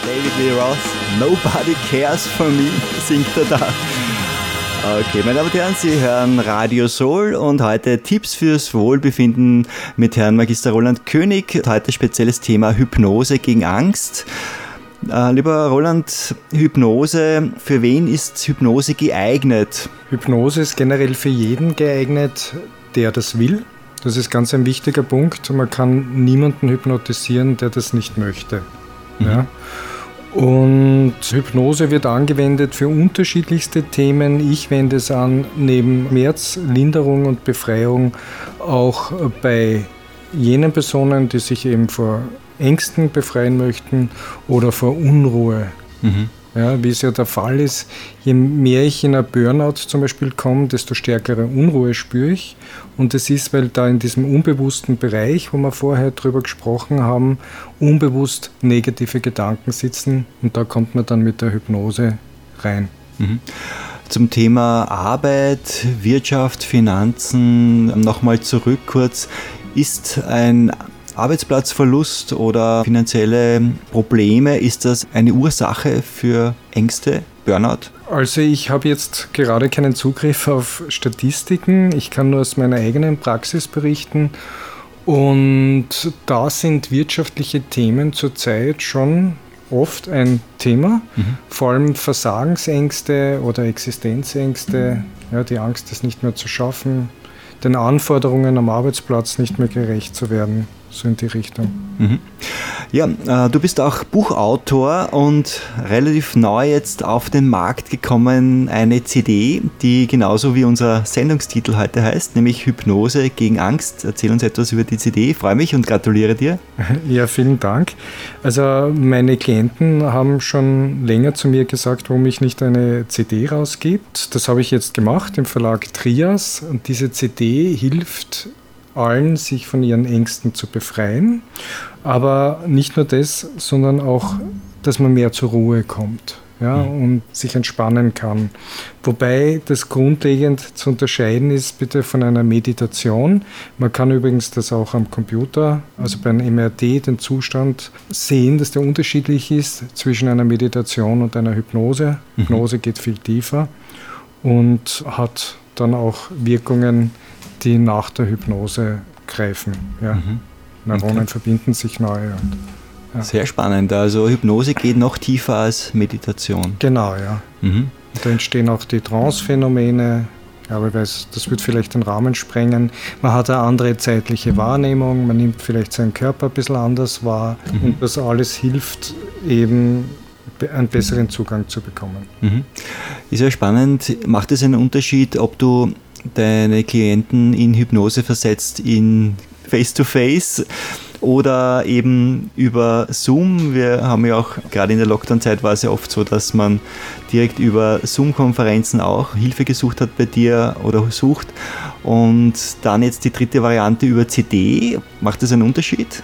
David Lee Roth, Nobody Cares for Me, singt er da. Okay, meine Damen und Herren, Sie hören Radio Soul und heute Tipps fürs Wohlbefinden mit Herrn Magister Roland König. Heute spezielles Thema Hypnose gegen Angst. Lieber Roland, Hypnose, für wen ist Hypnose geeignet? Hypnose ist generell für jeden geeignet, der das will. Das ist ganz ein wichtiger Punkt. Man kann niemanden hypnotisieren, der das nicht möchte. Ja. Und Hypnose wird angewendet für unterschiedlichste Themen. Ich wende es an, neben Schmerzlinderung und Befreiung, auch bei jenen Personen, die sich eben vor Ängsten befreien möchten oder vor Unruhe. Ja, wie es ja der Fall ist, je mehr ich in ein Burnout zum Beispiel komme, desto stärkere Unruhe spüre ich. Und das ist, weil da in diesem unbewussten Bereich, wo wir vorher drüber gesprochen haben, unbewusst negative Gedanken sitzen und da kommt man dann mit der Hypnose rein. Zum Thema Arbeit, Wirtschaft, Finanzen, nochmal zurück kurz. Ist ein Arbeitsplatzverlust oder finanzielle Probleme, ist das eine Ursache für Ängste, Burnout? Also ich habe jetzt gerade keinen Zugriff auf Statistiken, ich kann nur aus meiner eigenen Praxis berichten und da sind wirtschaftliche Themen zurzeit schon oft ein Thema, vor allem Versagensängste oder Existenzängste, ja, die Angst, es nicht mehr zu schaffen, den Anforderungen am Arbeitsplatz nicht mehr gerecht zu werden. So in die Richtung. Ja, du bist auch Buchautor und relativ neu jetzt auf den Markt gekommen, eine CD, die genauso wie unser Sendungstitel heute heißt, nämlich Hypnose gegen Angst. Erzähl uns etwas über die CD, ich freue mich und gratuliere dir. Ja, vielen Dank. Also meine Klienten haben schon länger zu mir gesagt, warum ich nicht eine CD rausgibt. Das habe ich jetzt gemacht im Verlag Trias und diese CD hilft allen, sich von ihren Ängsten zu befreien. Aber nicht nur das, sondern auch, dass man mehr zur Ruhe kommt, ja, und sich entspannen kann. Wobei das grundlegend zu unterscheiden ist bitte von einer Meditation. Man kann übrigens das auch am Computer, also bei einem MRT, den Zustand sehen, dass der unterschiedlich ist zwischen einer Meditation und einer Hypnose. Hypnose geht viel tiefer und hat dann auch Wirkungen, die nach der Hypnose greifen. Ja. Neuronen verbinden sich neu. Ja. Sehr spannend. Also Hypnose geht noch tiefer als Meditation. Genau, ja. Da entstehen auch die Trance-Phänomene. Ja, aber ich weiß, das wird vielleicht den Rahmen sprengen. Man hat eine andere zeitliche Wahrnehmung, man nimmt vielleicht seinen Körper ein bisschen anders wahr und das alles hilft eben, einen besseren Zugang zu bekommen. Ist ja spannend. Macht es einen Unterschied, ob du deine Klienten in Hypnose versetzt, in Face-to-Face oder eben über Zoom? Wir haben ja auch, gerade in der Lockdown-Zeit war es ja oft so, dass man direkt über Zoom-Konferenzen auch Hilfe gesucht hat bei dir oder sucht. Und dann jetzt die dritte Variante über CD. Macht das einen Unterschied?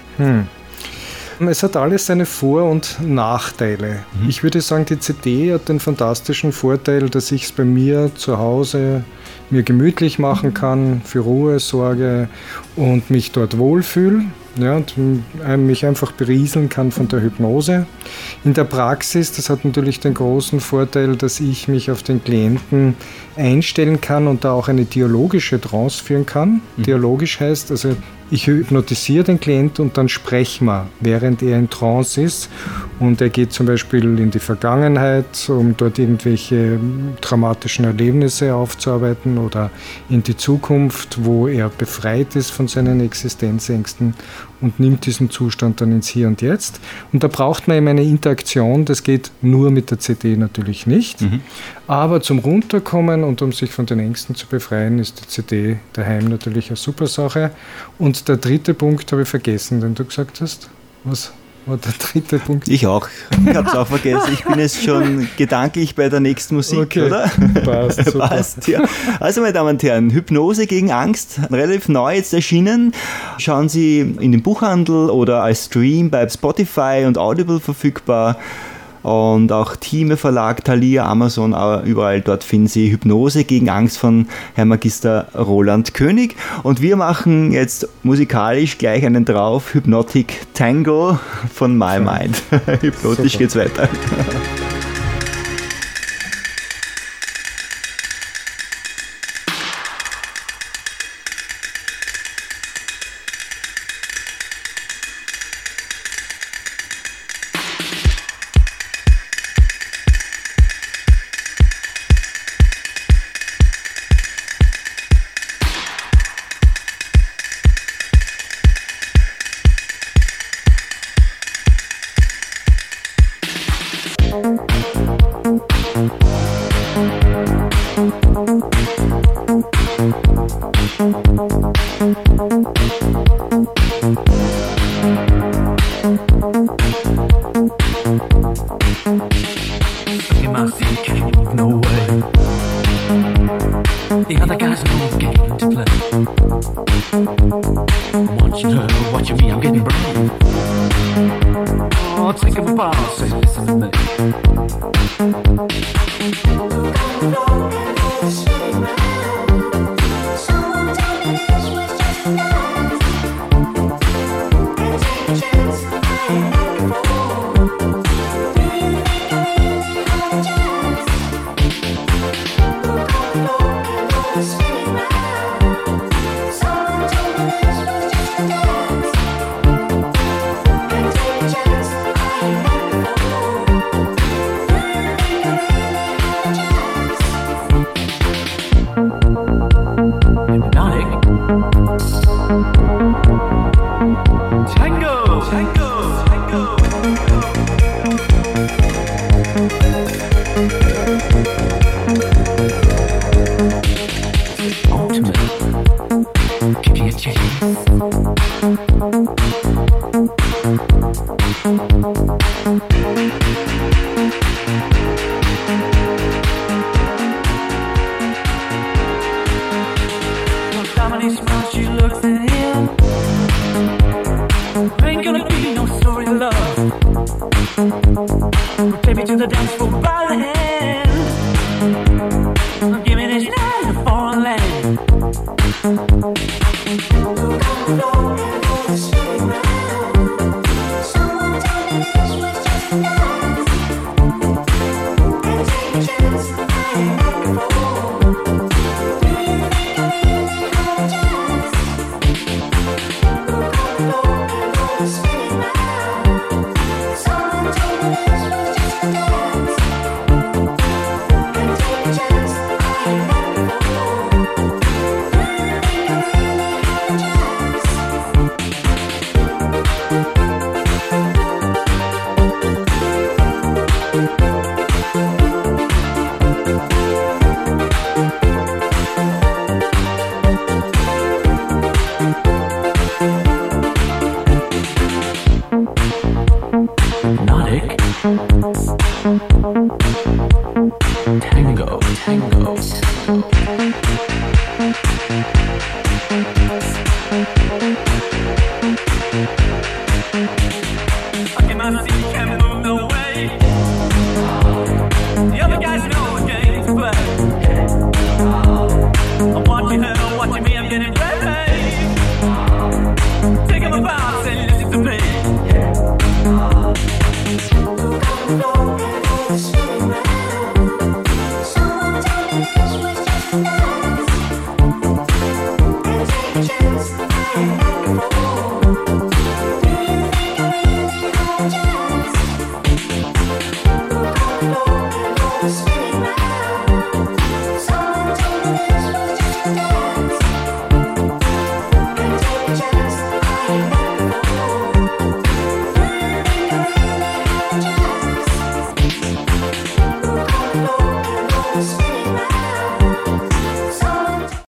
Es hat alles seine Vor- und Nachteile. Ich würde sagen, die CD hat den fantastischen Vorteil, dass ich es bei mir zu Hause mir gemütlich machen kann, für Ruhe sorge und mich dort wohlfühle. Ja, und mich einfach berieseln kann von der Hypnose. In der Praxis, das hat natürlich den großen Vorteil, dass ich mich auf den Klienten einstellen kann und da auch eine dialogische Trance führen kann. Dialogisch heißt, also ich hypnotisiere den Klient und dann sprechen wir, während er in Trance ist. Und er geht zum Beispiel in die Vergangenheit, um dort irgendwelche dramatischen Erlebnisse aufzuarbeiten oder in die Zukunft, wo er befreit ist von seinen Existenzängsten und nimmt diesen Zustand dann ins Hier und Jetzt. Und da braucht man eben eine Interaktion, das geht nur mit der CD natürlich nicht. Aber zum Runterkommen und um sich von den Ängsten zu befreien, ist die CD daheim natürlich eine super Sache. Und der dritte Punkt habe ich vergessen, den du gesagt hast. Was war der dritte Punkt? Ich auch. Ich habe es auch vergessen. Ich bin jetzt schon gedanklich bei der nächsten Musik, okay, oder? Passt, super. Passt, ja. Also, meine Damen und Herren, Hypnose gegen Angst, relativ neu jetzt erschienen. Schauen Sie in den Buchhandel oder als Stream bei Spotify und Audible verfügbar. und auch Thieme Verlag, Thalia, Amazon, überall dort finden Sie Hypnose gegen Angst von Herrn Magister Roland König. Und wir machen jetzt musikalisch gleich einen drauf, Hypnotic Tango von My Mind. Hypnotisch geht's weiter. Hypnotic.